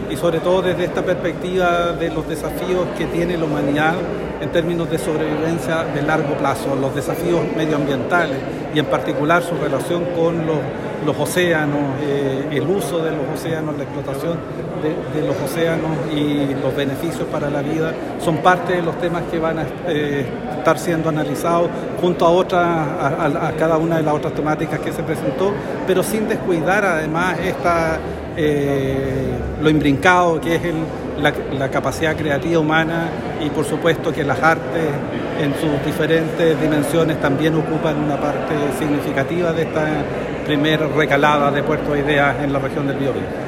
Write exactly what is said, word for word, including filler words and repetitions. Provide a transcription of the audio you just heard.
y sobre todo desde esta perspectiva de los desafíos que tiene la humanidad en términos de sobrevivencia de largo plazo, los desafíos medioambientales y en particular su relación con los, los océanos, eh, el uso de los océanos, la explotación de, de los océanos y los beneficios para la vida son parte de los temas que van a eh, estar siendo analizados junto a otras, a, a, a cada una de las otras temáticas que se presentó, pero sin descuidar además esta, eh, lo imbrincado que es el, la, la capacidad creativa humana y por supuesto que las artes en sus diferentes dimensiones también ocupan una parte significativa de esta primera recalada de Puerto de Ideas en la región del Biobío.